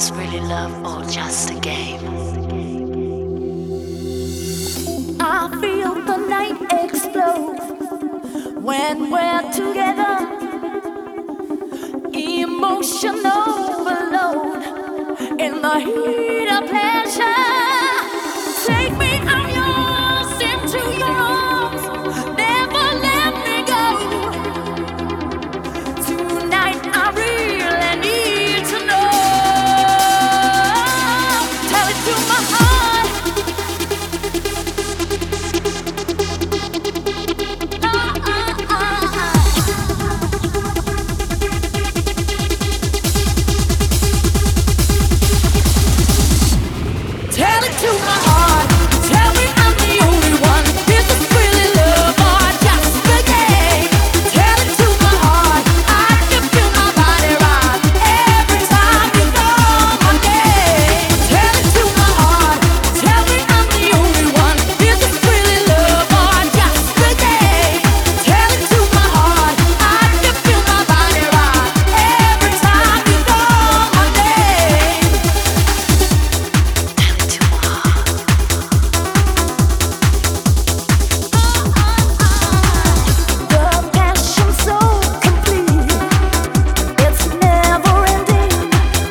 this really love or just a game? I feel the night explode when we're together. Emotion overload in the heat of pleasure. Take me, I'm yours, into your arms. Never let me go. Tonight I really need to know. Tell it to my heart. Tell it to my heart. Tell me I'm the only one. Is this really love or just a game? Tell it to my heart. I can feel my body rock every time you call my name. Tell it to my heart. Tell me I'm the only one. Is this really love or just a game? Tell it to my heart. I can feel my body rock every time you call my name. Tell it to my heart. The passion so complete, it's never ending.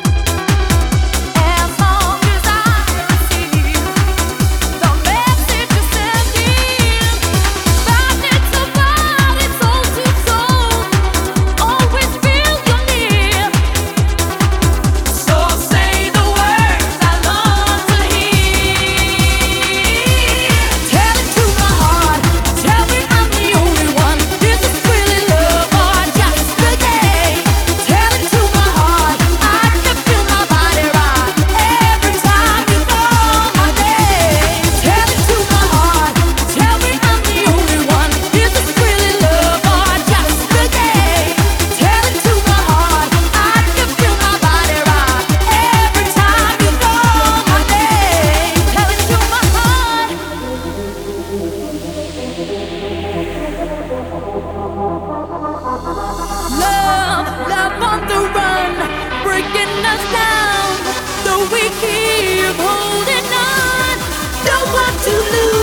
As long as I receive the message you're sending, body to body, soul to soul, always feel you near. So say the words I long to hear. Tell it to my heart. Tell me I'm the only one. Is this really love or just a game? Tell it to my heart. I can feel my body rock every time you call my name. Tell it to my heart. Tell me I'm the only one. Is this really love or just a game? Tell it to my heart. I can feel my body rock every time you call my name. Tell it to my heart. Love, love on the run, breaking us down. Though we keep holding on, don't want to lose.